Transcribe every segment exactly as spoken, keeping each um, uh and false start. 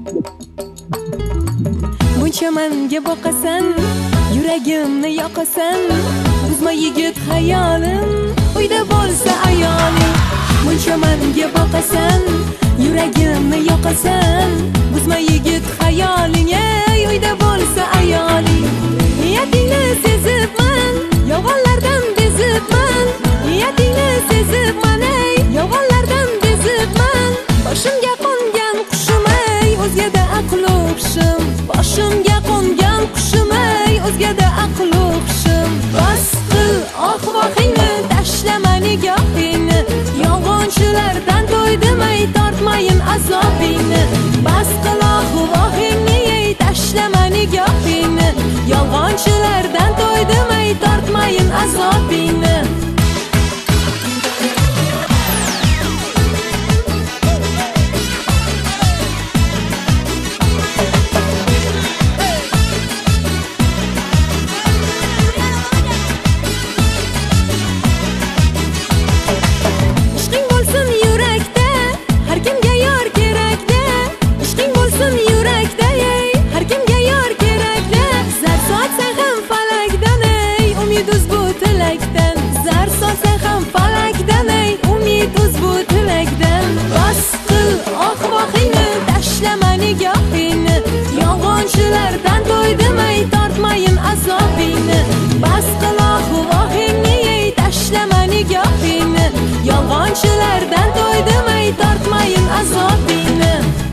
Buncha menga boqasan, yuragimni yoqasan. Buzma yigit hayolim, uyda bo'lsa ayoling. Buncha menga boqasan, yuragimni yoqasan. Buzma yigit hayoling, ey uyda bo'lsa ayoling. Niyatingni sezibman, yolg'onlardan bezibman. Niyatingni sezibman, ey yolg'onlardan bezibman. Boshimga qo'ngan qushim, ey o'zgada aql o'qishim. Boshimga qo'ngan qushim, ey o'zgada aql o'qishim. Bas qil oq-vohingni, tashlama nigohingni. Yolg'onchilardan to'ydim, ey tortmayin azobingni. Bas qil oq-vohingni, ey tashlama nigohingni. Yolg'onchilardan to'ydim, ey tortmayin azobingni. Yolg'onchilardan to'ydim, ey tortmayin azobingni. Bas qil oq-vohingni, ey tashlama nigohingni. Yolg'onchilardan to'ydim, ey tortmayin azobingni.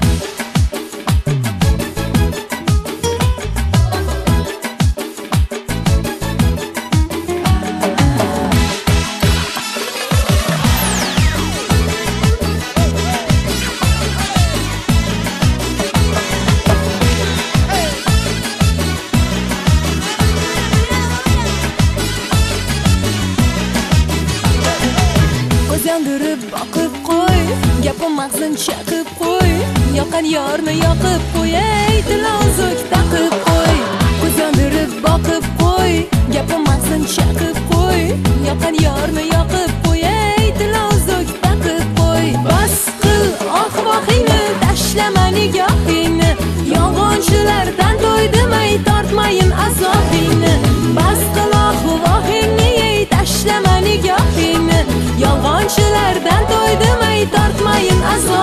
Yondirib boqib qo'y, gapim mag'zin chaqib qo'y. Yoqan yorni yoqib qo'y, ey tilozuk taqib qo'y. Ko'z yondirib boqib qo'y, gapim mag'zin chaqib qo'y. Yoqan yorni yoqib qo'y, ey tilozuk taqib qo'y. Bas qil oq-vohingni, tashlama nigohingni. Yolg'onchilardan to'ydim, ey tortmayin azobingni. Bas qil oq-vohingni, ey tashlama nigohingni. Yolg'onchilardan to'ydim, ey tortmayin azob.